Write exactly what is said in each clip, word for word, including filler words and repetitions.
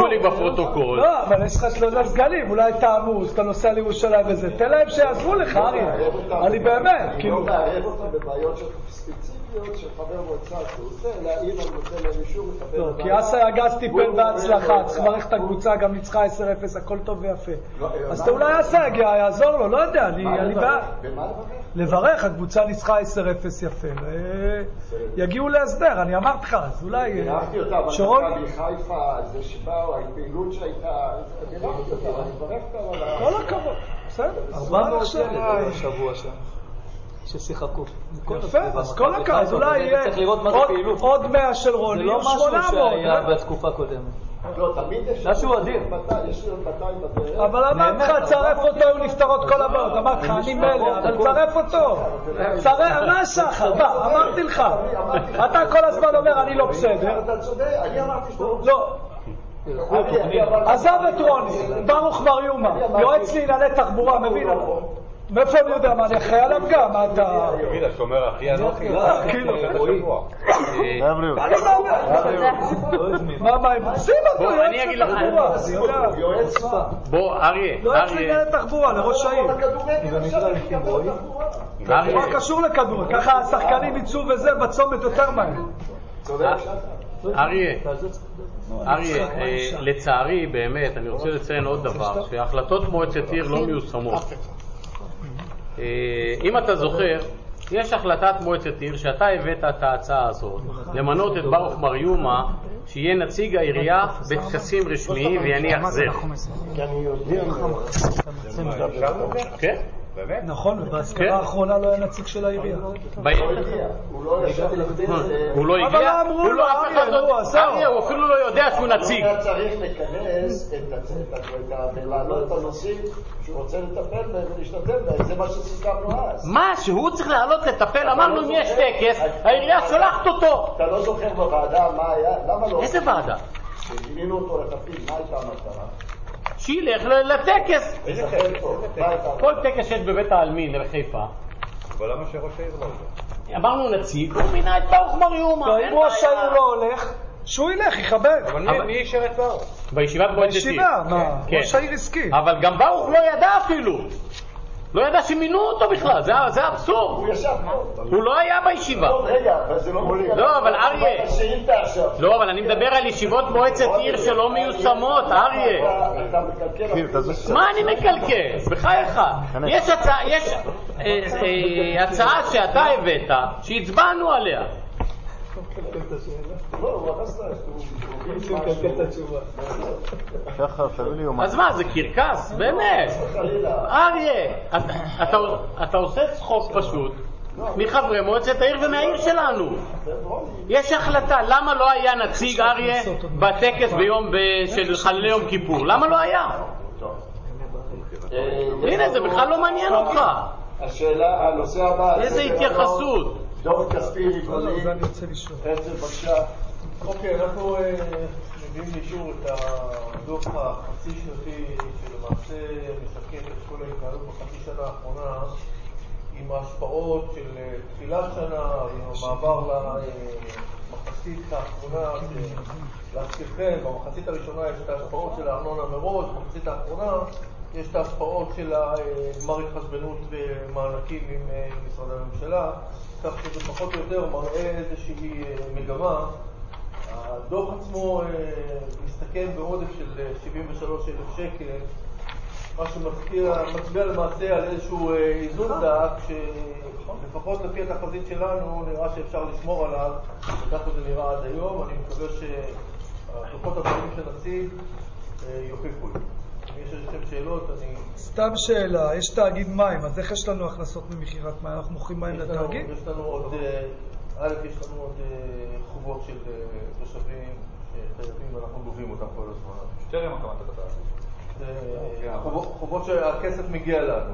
לי בפרוטוקול. לא, אבל יש לך שלושה סגנים, אולי אתה עמוס, אתה נוסע לירושלים וזה, תן להם שיעזרו לך, ארי. אני באמת, כאילו. לא מערב אותם בבעיות של ספציפיות של חבר מועצה, שהוא עושה, אלא אם אני נותן להם אישור לחבר לא, כי אסא אגס טיפל בהצלחה, צריך לברך את הקבוצה, גם ניצחה עשר אפס, הכל טוב ויפה. אז אתה אולי אסא יגיע, יעזור לו, לא יודע, אני בעד. במה לברך? לברך, הקבוצה ניצחה עשר אפס יפה, ויגיעו להסדר, אני אמרת לך, אז אולי... בירכתי אותה, אבל שרון? אני חיפה, זה שבאו, ההתפעילות שהייתה, בירכתי אותה, אני מברך אותה, אבל... כל הכבוד, בסדר, ארבעה עכשיו. שבוע שם. ששיחקו. יפה, אז כל הכבוד, אז אולי יהיה עוד מאה של רוני, זה לא משהו שהיה בתקופה קודמת. לא, תמיד יש... משהו אדיר. יש לי עוד מאתיים בדרך. אבל אמרת לך, צרף אותו, הוא נפתרות כל הבאות. אמרת לך, אני מלא, אבל צרף אותו. מה שחר? בא, אמרתי לך. אתה כל הזמן אומר, אני לא בסדר. אתה צודק, אני אמרתי שאתה לא. עזב את רוני, ברוך מריומה, יועץ לענייני תחבורה, מבין? מאיפה אני יודע מה, אני אחראי עליו גם, מה אתה... תגיד, השומר הכי אנוכי, כאילו. מה מה, הם עושים אותו? בוא, אני אגיד לך. בוא, אריה, יועץ לענייני תחבורה, לראש העיר. מה קשור לכדור? ככה השחקנים יצאו וזה בצומת יותר מהר. אריה, אריה, לצערי באמת, אני רוצה לציין עוד דבר, שהחלטות מועצת עיר לא מיושמות. אם אתה זוכר, יש החלטת מועצת עיר שאתה הבאת את ההצעה הזאת למנות את ברוך מריומה שיהיה נציג העירייה בטקסים רשמיים ויניח זר. כי אני יודע כן? נכון, ובהזכרה האחרונה לא היה נציג של העירייה. הוא לא הגיע? הוא לא אף אחד לא... אריה, הוא אפילו לא יודע שהוא נציג. הוא צריך לכנס ולעלות את הנושאים שהוא רוצה לטפל בהם ולהשתתף בהם. זה מה שסיכמנו אז. מה? שהוא צריך לעלות לטפל? אמרנו אם יש טקס, העירייה שולחת אותו. אתה לא זוכר בוועדה מה היה? למה לא? איזה ועדה? שגינינו אותו לתפקיד, מה הייתה המטרה? שילך לטקס. כל טקס שיש בבית העלמין בחיפה. אבל למה שראש העיר לא הולך? אמרנו נציג, הוא מינה את ברוך מריומה. אם ראש העיר לא הולך, שהוא ילך, יכבד. אבל מי אישר את ברוך? בישיבת מועצת עיר. בישיבה, מה? ראש העיר הסכים. אבל גם ברוך לא ידע אפילו. לא ידע שמינו אותו בכלל, זה אבסורד. הוא ישב פה. הוא לא היה בישיבה. רגע, אבל זה לא מוליד. לא, אבל אריה. לא, אבל אני מדבר על ישיבות מועצת עיר שלא מיושמות, אריה. אתה מקלקל. מה אני מקלקל? בחייך. יש הצעה שאתה הבאת, שהצבענו עליה. אז מה, זה קרקס? באמת. אריה, אתה עושה צחוק פשוט מחברי מועצת העיר ומהעיר שלנו. יש החלטה, למה לא היה נציג אריה בטקס ביום של חללי יום כיפור? למה לא היה? הנה, זה בכלל לא מעניין אותך. השאלה, הנושא הבא... איזה התייחסות? דוח כספי רבעוני. הרצל, בבקשה. אוקיי, אנחנו מביאים לאישור את הדוח החצי שנתי שלמעשה משקף את כל ההתנהלות בחצי שנה האחרונה עם ההשפעות של תחילת שנה, עם המעבר למחצית האחרונה. להזכירכם, במחצית הראשונה יש את ההשפעות של הארנונה מראש, במחצית האחרונה יש את ההשפעות של גמר התחשבנות ומענקים עם משרדי הממשלה, כך שזה פחות או יותר מראה איזושהי מגמה. הדוח עצמו מסתכם בעודף של שבעים ושלושה אלף שקל, מה שמצביע למעשה על איזשהו איזון דעת, שלפחות לפי התחזית שלנו נראה שאפשר לשמור עליו, וככה זה נראה עד היום. אני מקווה שהדוחות הבאים שנציג יוכיחו לי. אם יש איזשהם שאלות, אני... סתם שאלה, יש תאגיד מים, אז איך יש לנו הכנסות ממכירת מים? אנחנו מוכרים מים לתאגיד? יש לנו עוד... א', יש לנו עוד חובות של תושבים שחייבים ואנחנו גובים אותם כל הזמן. שטרם הקמת התאגיד. חובות שהכסף מגיע לנו.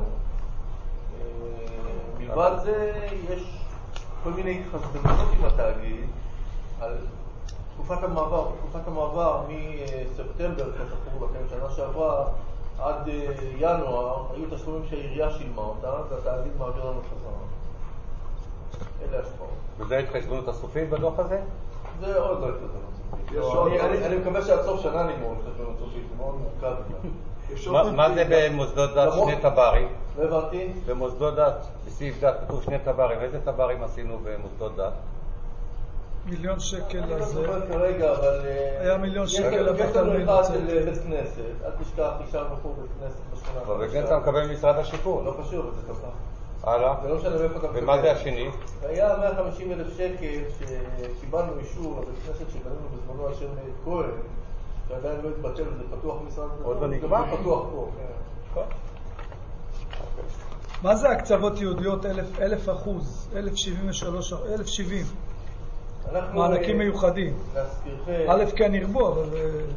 מלבד זה יש כל מיני התחשבנויות עם התאגיד על תקופת המעבר. תקופת המעבר מספטמבר, כזכור לכם, שנה שעברה, עד ינואר, היו תשלומים שהעירייה שילמה אותם, והתאגיד מעביר לנו חזרה. אלה השפעות. וזה התחשבנות הסופית בדוח הזה? זה עוד לא התחשבנות. אני מקווה שעד סוף שנה נגמור חשבון סופי, זה מאוד מורכב. מה זה במוסדות דת שני טברים? לא הבנתי. במוסדות דת, בסעיף דת כתוב שני טברים. איזה טברים עשינו במוסדות דת? מיליון שקל אני לא לזה. זוכר כרגע, אבל... היה מיליון שקל לבית יש לנו תלמיד. אחד של בית כנסת. אל תשכח, אישרנו פה בית כנסת בשכונה. אבל בגלל אתה מקבל ממשרד השיכון. לא חשוב, זה ככה. הלאה. זה לא משנה מאיפה אתה מקבל. ומה זה השני? היה מאה וחמישים אלף שקל שקיבלנו אישור לבית כנסת שבנינו בזמנו על שם כהן, שעדיין לא התבטל, זה פתוח במשרד. עוד לא נגמר? זה פתוח פה. מה זה הקצוות יהודיות אלף אחוז? אלף שבעים ושלוש, אלף שבעים. מענקים מיוחדים. א' כן ירבו, אבל...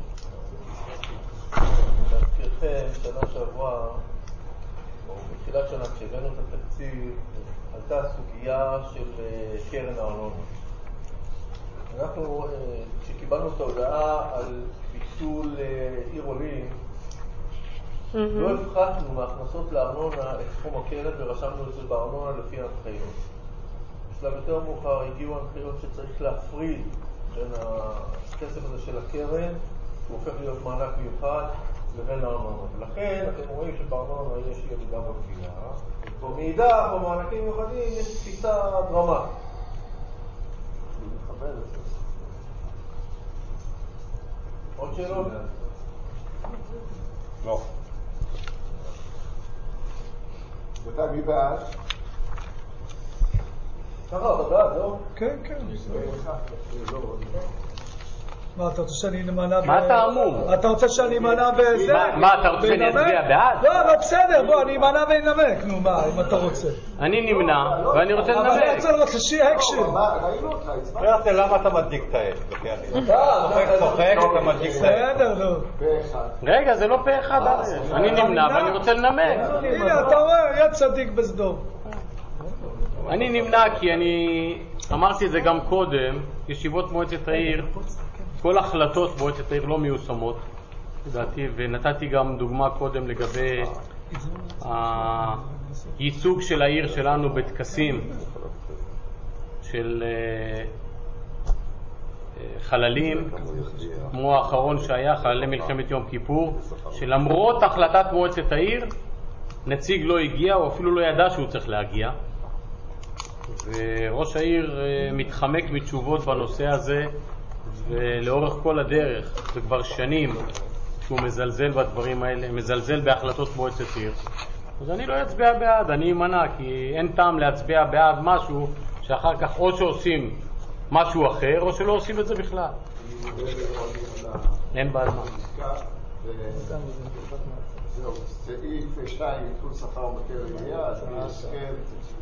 להזכירכם, שנה שעברה, או בתחילת שנה, כשהבאנו את התקציב, עלתה סוגיה של קרן הארנונה. אנחנו, כשקיבלנו את ההודעה על ביטול עיר עולים, לא הפחתנו מההכנסות לארנונה את סכום הקרן ורשמנו את זה בארנונה לפי ההנחיות. בשלב יותר מאוחר הגיעו הנחיות שצריך להפריד בין הכסף הזה של הקרן, שהוא הופך להיות מענק מיוחד, לבין הארנונה. ולכן אתם רואים שבארנונה יש ירידה בגבייה, ומאידך במענקים מיוחדים יש קפיצה דרמטית. אני מכבד את זה. עוד שאלות? לא. מתי מי בעד? ככה, אתה בעד, לא? כן, כן. מה, אתה רוצה שאני נמנע ב... מה אתה אמור? אתה רוצה שאני אמנע בזה? מה, אתה רוצה שאני אצביע בעד? לא, אבל בסדר, בוא, אני אמנע וינמק, נו מה, אם אתה רוצה. אני נמנע, ואני רוצה אבל אני לנמק. רוצה לראות שיהיה אקשן. ראינו אותך, הצבעת. למה אתה מדליק את האש? צוחק, צוחק, אתה מדליק את האש. בסדר, נו. רגע, זה לא פה אחד, אני נמנע ואני רוצה לנמק. הנה, אתה רואה, יד צדיק בסדום. אני נמנע כי אני אמרתי את זה גם קודם, ישיבות מועצת העיר, כל החלטות מועצת העיר לא מיושמות, לדעתי, ונתתי גם דוגמה קודם לגבי הייצוג של העיר שלנו בטקסים של חללים, כמו האחרון שהיה, חללי מלחמת יום כיפור, שלמרות החלטת מועצת העיר, נציג לא הגיע, או אפילו לא ידע שהוא צריך להגיע. וראש העיר מתחמק מתשובות בנושא הזה, ולאורך כל הדרך, וכבר שנים, שהוא מזלזל בדברים האלה, מזלזל בהחלטות מועצת עיר. אז אני לא אצביע בעד, אני אמנע, כי אין טעם להצביע בעד משהו שאחר כך או שעושים משהו אחר, או שלא עושים את זה בכלל. אין בעד מה. זהו, סעיף שתיים, עדכון שכר ומקל עירייה, אז אני אסכם.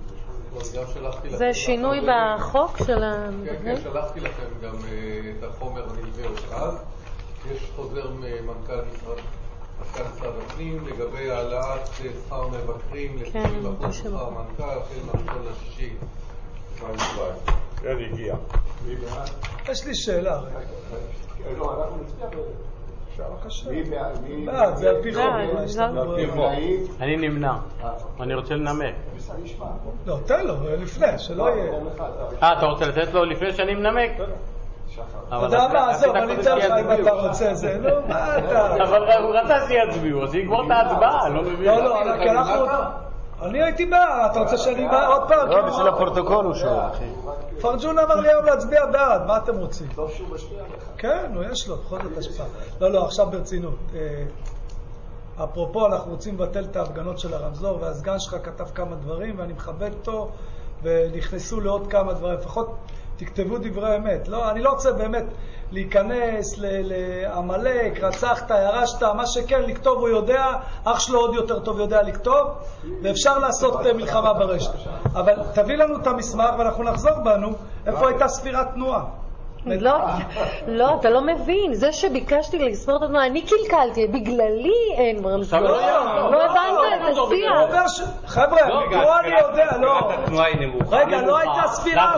זה שינוי בחוק של המדבר? כן, כן, שלחתי לכם גם את החומר הנלווה עוד אז. יש חוזר מנכ"ל משרד משרד הפנים לגבי העלאת שכר מבקרים ל-תשעים אחוז שכר מנכ"ל החל מהראשון לשישי. כן, הגיע. יש לי שאלה. לא, אנחנו נצביע בבקשה. מי בעד? זה על פי חוק. אני נמנע, אני רוצה לנמק. לא, תן לו, לפני, שלא יהיה. אה, אתה רוצה לתת לו לפני שאני מנמק? אתה יודע מה, עזוב, אני אתן לך אם אתה רוצה זה, נו, מה אתה? אבל הוא רצה שיצביעו, אז יגמור את ההצבעה, לא מבין. לא, לא, כי אנחנו... אני הייתי בעד, אתה רוצה שאני בא עוד פעם? לא, בשביל הפרוטוקול הוא שואל, אחי. פרג'ון אמר לי היום להצביע בעד, מה אתם רוצים? טוב שהוא משפיע לך. כן, נו, יש לו, בכל זאת השפעה. לא, לא, עכשיו ברצינות. אפרופו, אנחנו רוצים לבטל את ההפגנות של הרמזור, והסגן שלך כתב כמה דברים, ואני מכבד אותו, ונכנסו לעוד כמה דברים. לפחות תכתבו דברי אמת. לא, אני לא רוצה באמת להיכנס לעמלק, רצחת, ירשת, מה שכן, לכתוב הוא יודע, אח שלו עוד יותר טוב יודע לכתוב, ואפשר לעשות מלחמה ברשת. אבל תביא לנו את המסמך ואנחנו נחזור בנו, איפה הייתה ספירת תנועה. לא, לא, אתה לא מבין. זה שביקשתי לספור את התנועה, אני קלקלתי, בגללי אין רמזור. לא הבנת, תצביע. חבר'ה, פה אני יודע, לא. רגע, לא הייתה ספירה.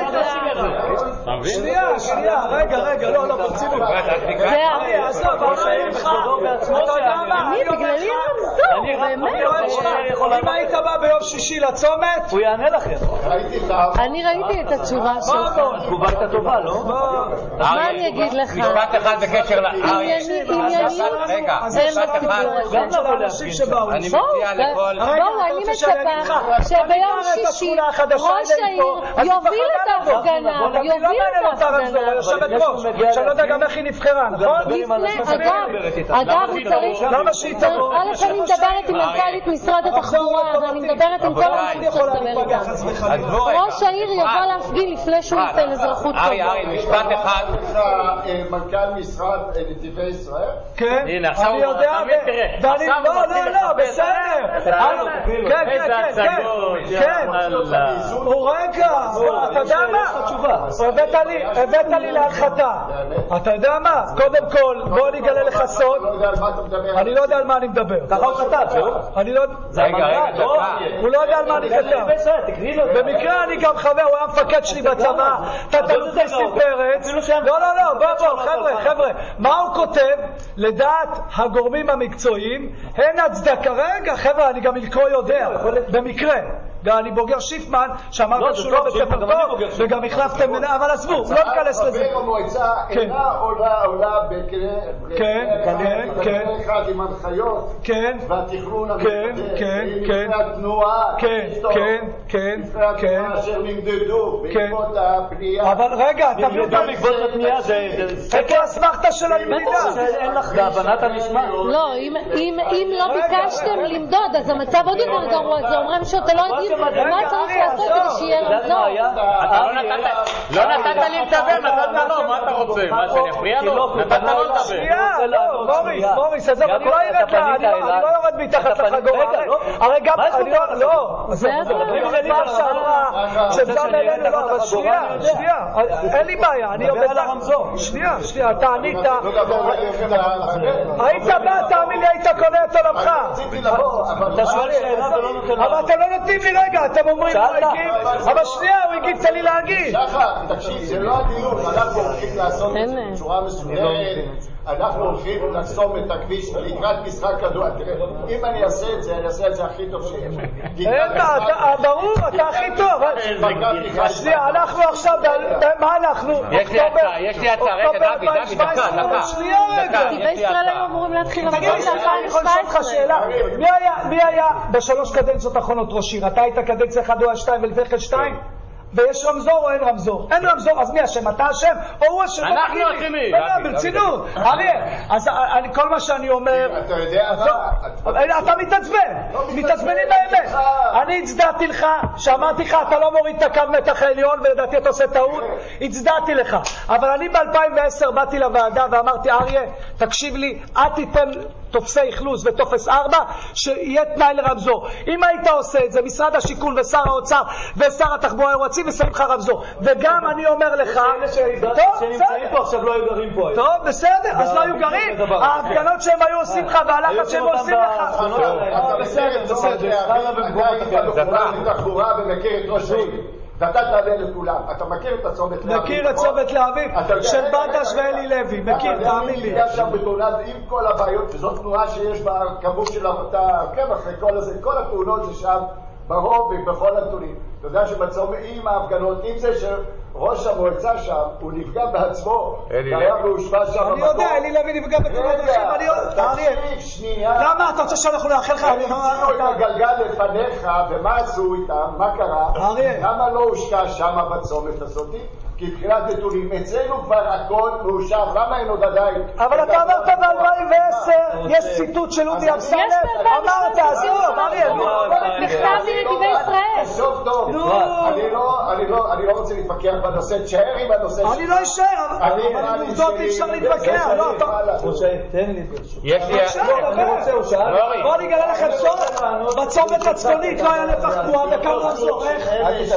שנייה, שנייה, רגע, רגע, לא, לא, ברצינות. זה עזוב, אני בגללי רמזור. אם היית בא ביום שישי לצומת, הוא יענה לכם. אני ראיתי את התשובה שלך. התגובה הייתה טובה, לא? מה אני אגיד לך? משפט אחד בקשר ל... עניינית, עניינית. רגע, משפט אחד. אני מציע לכל... בואו, אני מצפה שביום שישי ראש העיר יוביל את ההפגנה, יוביל את ההפגנה. יושבת ראש, שאני לא יודע גם איך היא נבחרה, נכון? אגב, הוא צריך... למה שהיא תבוא? א', אני מדברת עם מנכ"לית משרד התחבורה, ואני מדברת עם כל האנשים שתדבר איתם. ראש העיר יבוא להפגין לפני שהוא ייתן אזרחות טובה. ארי, ארי, משפט אחד. מנכ"ל משרד נתיבי ישראל? כן, הנה, עכשיו אני יודע, ואני... לא, לא, לא, בסדר. כן, כן, כן, כן. הוא רגע, אתה יודע מה? הבאת לי להנחתה. אתה יודע מה? קודם כל, בוא אני אגלה לך סוד. אני לא יודע על מה אני מדבר. ככה הוא כתב, זהו? אני לא... רגע, רגע, הוא לא יודע על מה אני כתב. במקרה אני גם חבר, הוא היה מפקד שלי בצבא. תת-אלוף ניסים פרץ. לא, לא, לא, בוא, בוא, חבר'ה, חבר'ה. מה הוא כותב? לדעת הגורמים המקצועיים, אין הצדקה. רגע, חבר'ה, אני גם לקרוא יודע. במקרה. אני בוגר שיפמן, שאמרת שהוא לא בספר טוב, וגם החלפתם מנה, אבל עזבו, לא ניכנס לזה. חבר המועצה אינה עולה בקנה אחד עם הנחיות והתכנון המתקדם, לפני התנועה, לפני התנועה אשר נמדדו בעקבות הפנייה. אבל רגע, אתה בעקבות הפנייה זה... איפה הסמכת של המדינה? אין לך בהבנת המשמע. לא, אם לא ביקשתם למדוד, אז המצב עוד יותר גרוע, זה אומרים שאתה לא יודעים מה צריך לעשות כדי שיהיה רמזור. לא נתת לי לדבר, נתת לו, מה אתה רוצה? מה, שאני אפריע לו? נתת לו לדבר. שנייה, לא, מוריס, מוריס, עזוב, אני לא ירד לה, אני לא יורד מתחת לחגורה. הרי גם, אני לא, לא, זה מה שאמרה, שזמן אלינו, לא, אבל שנייה, שנייה, אין לי בעיה, אני עובד על הרמזור. שנייה, שנייה, אתה ענית, היית בא, תאמין לי, היית קונה את עולמך. אתה שואל שאלה ולא נותן לה. אבל אתם לא נותנים לי רגע, אתם אומרים, אבל שנייה, הוא הגיד, תן לי להגיד. שחר, תקשיב, זה לא הדיון, אנחנו הולכים לעשות את זה בצורה מסודרת, אנחנו הולכים לחסום את הכביש לקראת משחק כדור. אם אני אעשה את זה, אני אעשה את זה הכי טוב שיש. אין, ברור, אתה הכי טוב. שנייה, אנחנו עכשיו, מה אנחנו? יש לי הצעה, יש לי הצעה, רגע, דוד, דוד, דקה, דקה. שנייה רגע. נתיבי ישראל היו אמורים להתחיל תגיד לי, אני יכול לשאול אותך שאלה. מי היה בשלוש קדנציות האחרונות ראש עיר? אתה היית קדנציה אחד או שתיים ולפני כן שתיים? ויש רמזור או אין רמזור? אין רמזור, אז מי אשם? אתה אשם או הוא אשם? אנחנו אשמים. ברצינות. אריה, אז כל מה שאני אומר... אתה יודע מה? אתה מתעצבן. מתעצבנים באמת. אני הצדעתי לך, שאמרתי לך, אתה לא מוריד את הקו מתח העליון, ולדעתי אתה עושה טעות. הצדעתי לך. אבל אני ב-אלפיים ועשר באתי לוועדה ואמרתי, אריה, תקשיב לי, אל תיתן תופסי אכלוס וטופס ארבע, שיהיה תנאי לרמזור. אם היית עושה את זה, משרד השיכון ושר האוצר ושר התחבורה הירוצים ושמים לך רמזור. וגם אני אומר לך... אלה שנמצאים פה עכשיו לא היו גרים פה. טוב, בסדר, אז לא היו גרים. ההפגנות שהם היו עושים לך והלחץ שהם עושים לך. בסדר, בסדר. אתה היית בתחבורה ומכיר את ראש העיר. ואתה תעלה לכולם. אתה מכיר את הצומת לאביב? מכיר את צומת לאביב של בנדש ואלי לוי. מכיר, תאמין לי. יש שם בתאונה עם כל הבעיות, וזאת תנועה שיש בה כמות של העקב אחרי כל הזה. כל התאונות זה שם ברוב ובכל הנתונים. אתה יודע שבצום עם ההפגנות, עם זה שראש המועצה שם, הוא נפגע בעצמו. היה והושפע שם. אני יודע, אלי לוי נפגע בתאונות דרכים. אני יודע. תקשיב, שנייה. למה? אתה רוצה שאנחנו נאחל לך? הם המציאו את הגלגל לפניך, ומה עשו איתם? מה קרה? למה לא הושקע שם בצומת הזאת? כי מבחינת נתונים, אצלנו כבר הכל מאושר, למה אין עוד עדיין? אבל אתה אמרת ב-אלפיים ועשר, יש ציטוט של אודי אמסלם, אמרת, עזוב, אריה, מכתב מנתיבי ישראל. עזוב טוב, אני לא רוצה להתווכח בנושא, תשאר עם הנושא שלך. אני לא אשאר, אבל עם עובדות אי אפשר להתווכח, לא, אתה... תן לי ברשות. יש לי... אני רוצה, הוא שאל. בוא נגלה לכם סוף, בצומת הצפונית לא היה נפח תנועה וכמה רמזור, איך?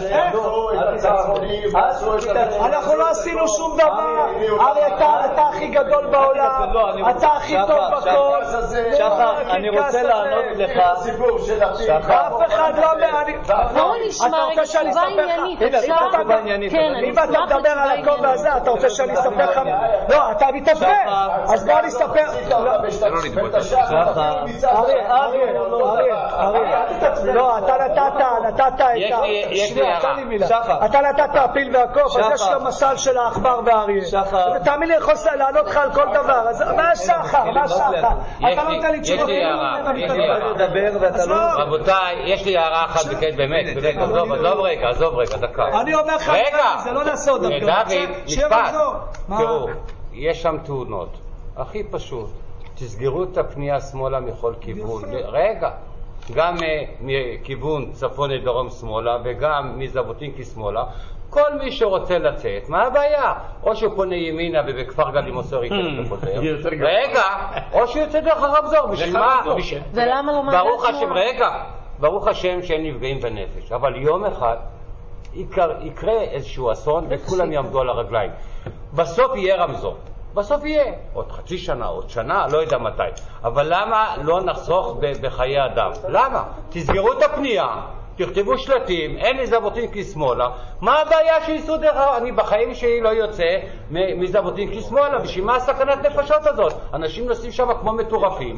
אנחנו לא עשינו שום דבר. הרי אתה הכי גדול בעולם, אתה הכי טוב בכל. שחר, אני רוצה לענות לך. אף אחד לא מעניין. בואו נשמע רגע תשובה עניינית. אם אתה מדבר על הכובע הזה, אתה רוצה שאני אספר לך? לא, אתה מתאבד. אז בוא נספר. אריה, אריה, אריה, לא, אתה נתת, נתת את ה... שנייה, תן לי מילה. אתה נתת הפיל והקוף, אז יש לו משל של העכבר והאריה. תאמין לי, יכול לענות לך על כל דבר. אז מה שחר? מה שחר? אתה לא נותן לי תשובות. יש לי הערה. רבותיי, יש לי הערה אחת בכלל, באמת, עזוב רגע, עזוב רגע, דקה. אני אומר לך, זה לא נעשה עוד דקה. דוד, משפט. תראו, יש שם תאונות. הכי פשוט, תסגרו את הפנייה שמאלה מכל כיוון. רגע. גם מכיוון צפון לדרום שמאלה וגם מז'בוטינסקי שמאלה. כל מי שרוצה לצאת, מה הבעיה? או שהוא פונה ימינה ובכפר גלים מוסר יקר וחוזר. רגע, או שהוא יוצא דרך הרמזור. בשביל מה? ולמה לא מגע ברוך השם, רגע, ברוך השם שאין נפגעים בנפש. אבל יום אחד יקרה איזשהו אסון וכולם יעמדו על הרגליים. בסוף יהיה רמזור. בסוף יהיה, עוד חצי שנה, עוד שנה, לא יודע מתי. אבל למה לא נחסוך בחיי אדם? למה? תסגרו את הפנייה, תכתבו שלטים, אין לי ז'בוטינסקי שמאלה. מה הבעיה שיסעו דרך... אני בחיים שלי לא יוצא מז'בוטינסקי שמאלה. בשביל מה הסכנת נפשות הזאת? אנשים נוסעים שם כמו מטורפים.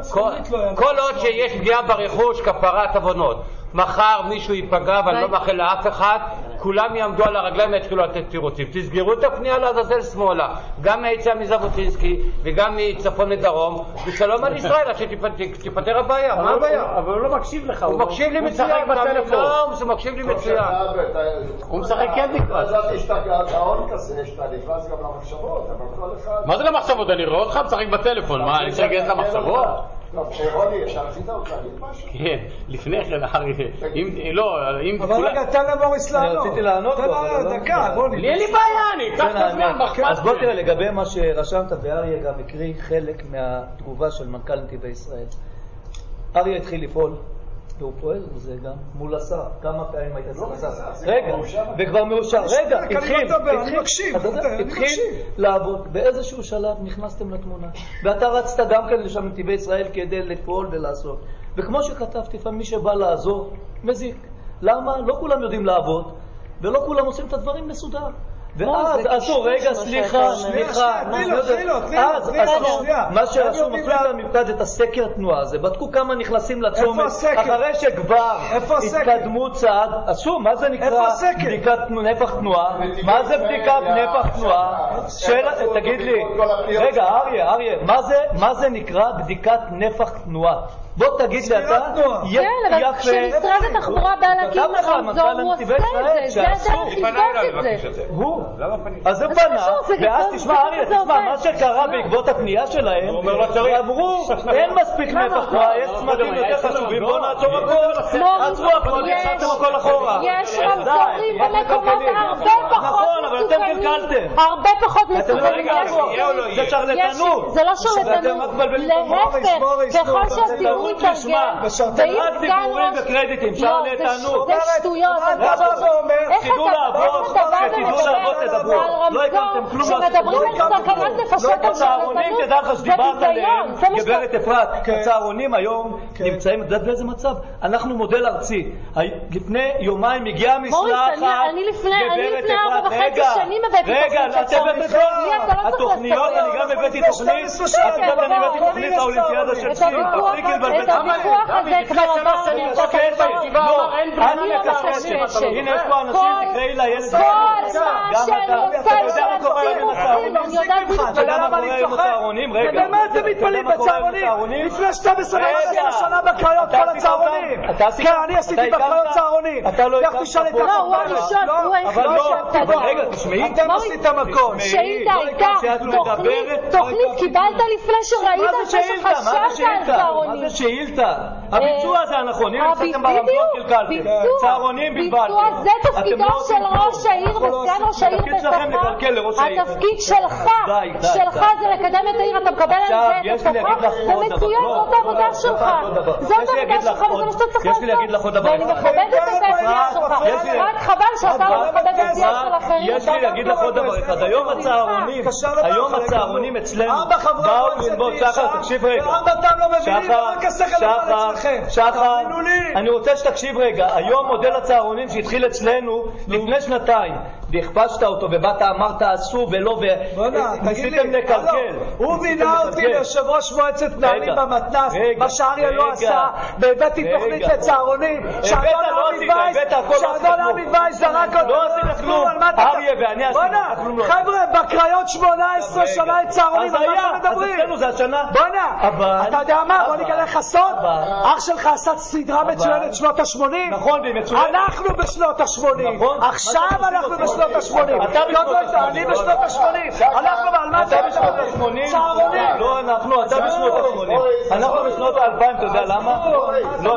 כל עוד שיש פגיעה ברכוש, כפרת עוונות. מחר מישהו ייפגע ואני לא מאחל לאף אחד, כולם יעמדו על הרגליים ויתחילו לתת תירוצים. תסגרו את הפנייה לעזאזל שמאלה, גם מהיציאה מז'בוטינסקי וגם מצפון לדרום, ושלום על ישראל, עד שתיפטר הבעיה. מה הבעיה? אבל הוא לא מקשיב לך. הוא מקשיב לי מצוין. לא, הוא מקשיב לי מצוין. הוא משחק קנדי קראש. אז יש את הגאון כזה, שאתה נכנס גם למחשבות, אבל כל אחד... מה זה למחשבות? אני רואה אותך משחק בטלפון. מה, אני צריך להגיד למחשבות? לא, רוני, אתה רצית אותך להגיד משהו? כן, לפני כן, אריה. לא, אם... אבל רגע, תן לבוריס לענות. רציתי לענות לו, תן לו דקה, רוני. לי אין לי בעיה, אני אקח את הזמן. אז בוא תראה, לגבי מה שרשמת, ואריה גם הקריא חלק מהתגובה של מנכ"ל נתיבי ישראל. אריה התחיל לפעול, והוא פועל זה גם מול השר. כמה פעמים היית צריך לשר? רגע, וכבר מאושר. רגע, התחיל, התחיל לעבוד. באיזשהו שלב נכנסתם לתמונה. ואתה רצת גם כן לשם נתיבי ישראל כדי לפעול ולעשות. וכמו שכתבתי, לפעמים מי שבא לעזור, מזיק. למה? לא כולם יודעים לעבוד, ולא כולם עושים את הדברים מסודר. ואז עשו, רגע, סליחה, סליחה, אז עשו, מה שרשום, עשו את המפקד, את הסקר תנועה הזה, בדקו כמה נכנסים לצומת, אחרי שכבר התקדמו צעד, עשו, מה זה נקרא בדיקת נפח תנועה? מה זה בדיקת נפח תנועה? תגיד לי, רגע, אריה, אריה, מה זה נקרא בדיקת נפח תנועה? בוא תגיד לי אתה, כן, אבל כשמשרד התחבורה בא להקים רמזור, הוא עושה את זה, זה הדרך לבדוק את זה. הוא? אז הוא פנה, ואז תשמע אריה, תשמע, מה שקרה בעקבות הפנייה שלהם, אמרו, אין מספיק נפח תנועה, יש צמדים יותר חשובים, בוא נעצור הכל, עצרו הכל, נשארתם הכל אחורה. יש רמזורים במקומות הרבה פחות נכון, אבל אתם קלקלתם. הרבה פחות מסוכנים. זה שרלטנות. זה לא שרלטנות, להפך, ככל שהציבור מתארגן, רק דיבורים וקרדיטים, שרלטנות. זה שטויות. תדעו לעבוד, תדעו לעבוד, תדברו. לא הקמתם כלום. שמדברים על סכנת נפשות על הצהרונים, תדע לך שדיברת עליהם, גברת אפרת, הצהרונים היום נמצאים, את יודעת באיזה מצב? אנחנו מודל ארצי. לפני יומיים הגיעה משלחת, אני לפני ארבע וחצי שנים הבאתי רגע, את הבאת את התוכניות, אני גם הבאתי תוכנית, את יודעת אני הבאתי תוכנית האולימפיאדה של סין, תפסיקי לבלבל את הוויכוח הזה כבר עבר אני אני מקשקשת, הנה יש פה אנשים, תקראי לילד כל מה שאני עושה שאני אתה יודע מה אני צוחק? ובמה אתם מתפלים בצהרונים? לפני שתים עשרה שנה בקריות כל הצהרונים. כן, אני עשיתי בקריות צהרונים. לך תשאל את לא, הוא הראשון, הוא אבל לא, אבל רגע, תשמעי. אתם עשיתם הכל. שאילתה הייתה, תוכנית קיבלת לפני שראית שחשבת על צהרונים. מה זה שאילתה? הביצוע זה הנכון, אם נצאתם ברמזור קלקלתם. צהרונים בלבלתם. ביצוע זה תפקידו של ראש העיר וסגן ראש העיר בשכר. התפקיד שלך, שלך זה לקדם את העיר, אתה מקבל על זה את השכר, זה מצוין, זאת העבודה שלך. זאת העבודה שלך וזה מה שאתה צריך לעשות. ואני מכבדת את העשייה שלך, רק חבל שאתה לא מכבד את העשייה של אחרים. יש לי להגיד לך עוד דבר אחד, היום הצהרונים, היום הצהרונים אצלנו באו ללמוד, שחר, תקשיב רגע, שחר, שחר, שחר, אני רוצה שתקשיב רגע. היום מודל הצהרונים שהתחיל אצלנו לפני שנתיים, והכפשת אותו ובאת אמרת עשו ולא וניסיתם לקלקל. הוא מינה אותי ליושב ראש מועצת מנהלים במתנ"ס, מה שאריה לא עשה, והבאתי תוכנית לצהרונים, שאדון עמי וייס זרק אותו. לא עשית כלום, אריה ואני עשינו כלום. חבר'ה, בקריות שמונה עשרה שנה לצהרונים, על מה אתם מדברים? אז אצלנו זה השנה. בוא'נה, אתה יודע מה? בוא נגלה לך סוד. אח שלך עשה סדרה מצוינת שנות ה-שמונים. נכון, והיא מצוינת. אנחנו בשנות ה-שמונים. עכשיו אנחנו בשנות ה-שמונים. אתה בשנות ה-שמונים. אני בשנות ה-שמונים. אנחנו על מה אתה בשנות ה-שמונים? צהרונים. לא אנחנו, אתה בשנות ה-שמונים. אנחנו בשנות ה-אלפיים, אתה יודע למה? לא,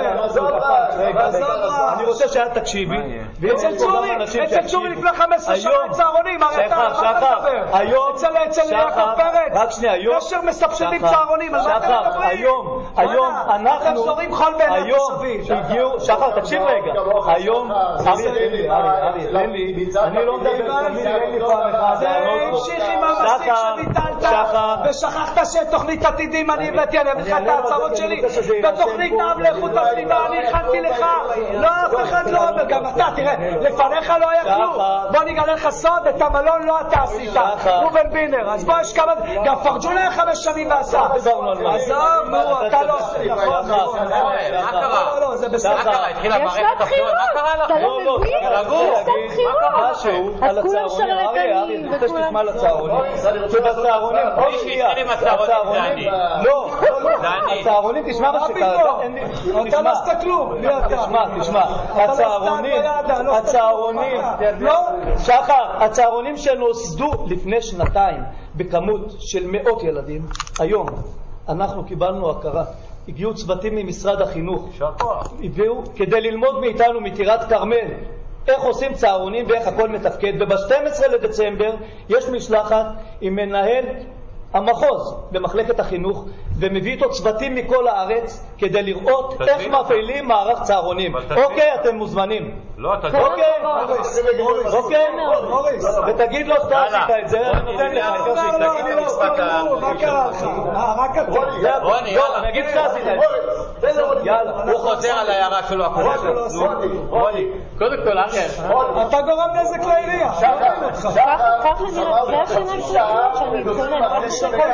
אני רוצה שאת תקשיבי. אצל צורי, אצל צורי לפני חמש עשרה שנה צהרונים. היום, אצל יעקב פרץ. רק שנייה, היום. נשר מסבסדים צהרונים. על מה אתם מדברים? היום, היום, אנחנו, אתם זורים חול בעיני מסביב. הגיעו, שחר, תקשיב רגע. היום, אריה, אריה, אריה, תן לי, אני לא מדבר, תן לי פעם אחת. זה המשיך עם המסיק שביטלת, ושכחת שתוכנית עתידים אני הבאתי, אני הבאתי לך את ההצעות שלי, ותוכנית אב לאיכות הסביבה אני הכנתי לך, לא אף אחד לא, גם אתה, תראה, לפניך לא היה כלום, בוא נגלה לך סוד, את המלון לא אתה עשית, רובן בינר, אז בוא יש כמה, גם פרג'ון היה חמש שנים ועשה, עזוב, נו, אתה לא, נכון, נכון, מה קרה? לא, לא, זה בסדר, יש לה בחירות, אתה לא מבין? יש לה בחירות, משהו על הצהרונים, אריה, אריה, זה רוצה שתשמע על הצהרונים, שבצהרונים, מי שהתחיל עם הצהרונים זה אני. לא, הצהרונים, תשמע מה שקרה, אתה לא עשתה כלום, תשמע, תשמע, הצהרונים, הצהרונים, שחר, הצהרונים שנוסדו לפני שנתיים בכמות של מאות ילדים, היום אנחנו קיבלנו הכרה, הגיעו צוותים ממשרד החינוך, הביאו כדי ללמוד מאיתנו מטירת כרמל איך עושים צהרונים ואיך הכל מתפקד, וב-שנים עשר לדצמבר יש משלחת עם מנהל המחוז במחלקת החינוך ומביא איתו צוותים מכל הארץ כדי לראות איך מפעילים מערך צהרונים. אוקיי, אתם מוזמנים. לא, אתה אוקיי, אוקיי, ותגיד לו שאתה עשית את זה, אני נותן לך. תגיד לי משפט מה קרה לך? רק אתה. רוני, יאללה. נגיד שאתה עשית את זה. יאללה. הוא חוזר על ההערה שלו הקודמת. רוני, קודם כל, אריה. אתה גורם נזק לעירייה. ככה נראה, זה השנה שלנו שאני מתכונן.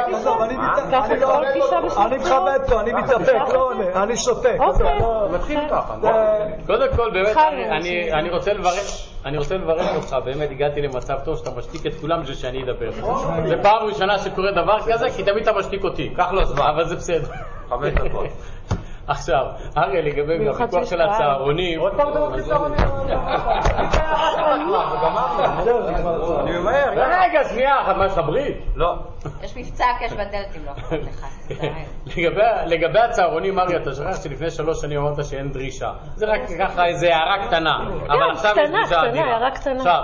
אני מכבד פה, אני מתאפק, לא עונה, אני שותק. מתחיל ככה. קודם כל, באמת, אני רוצה לברך אני רוצה לברך אותך, באמת הגעתי למצב טוב שאתה משתיק את כולם בשביל שאני אדבר. זה פעם ראשונה שקורה דבר כזה, כי תמיד אתה משתיק אותי. קח לו זמן. אבל זה בסדר. חמש דקות. עכשיו, אריה, לגבי הפיקוח של הצהרונים... עוד פעם אתה רוצה צהרונים? אני ממהר. רגע, שנייה, מה יש לך ברית? לא. יש מבצע הקש בדלת אם לא אכפת לך. לגבי הצהרונים, אריה, אתה שכח שלפני שלוש שנים אמרת שאין דרישה. זה רק ככה איזו הערה קטנה. אבל עכשיו יש דרישה אדירה. הערה קטנה. עכשיו...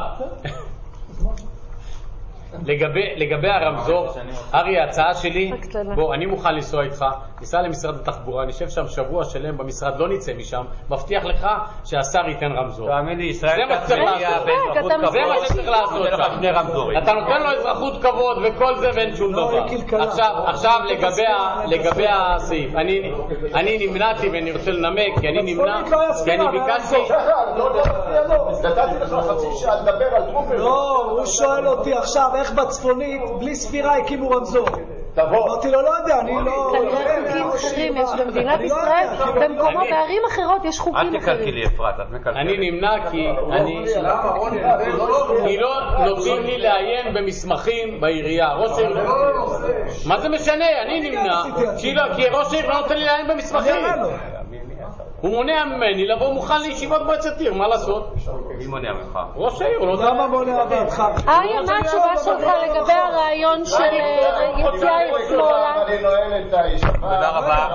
לגבי, לגבי הרמזור, אריה, ההצעה שלי, בוא, אני מוכן לנסוע איתך, ניסע למשרד התחבורה, נשב שם שבוע שלם במשרד, לא נצא משם, מבטיח לך שהשר ייתן רמזור. תאמין לי, ישראל זה מה שצריך לעשות. זה מה שצריך לעשות שם. אתה נותן לו אזרחות כבוד וכל זה ואין שום דבר. עכשיו, לגבי הסעיף, אני נמנעתי ואני רוצה לנמק, כי אני נמנע, כי אני ביקשתי... נתתי לך חצי שעה לדבר על טרופר. לא, הוא שואל אותי עכשיו איך בצפונית בלי ספירה הקימו רמזור. אמרתי לו, לא יודע, אני לא... כנראה חוקים אחרים יש במדינת ישראל, במקומות, בערים אחרות יש חוקים אחרים. אל תקלקי לי אפרת, את מקלקלת. אני נמנע כי אני... כי לא נותנים לי לעיין במסמכים בעירייה. ראש העיר... מה זה משנה? אני נמנע כי ראש העיר לא נותן לי לעיין במסמכים. הוא מונע ממני לבוא מוכן לישיבות מועצת עיר, מה לעשות? מי מונע ממך? ראש העיר, הוא לא יודע. למה מונע ממך? אריה, מה התשובה שלך לגבי הרעיון של יציאה שמאלה? אני נועל את הישיבה. תודה רבה.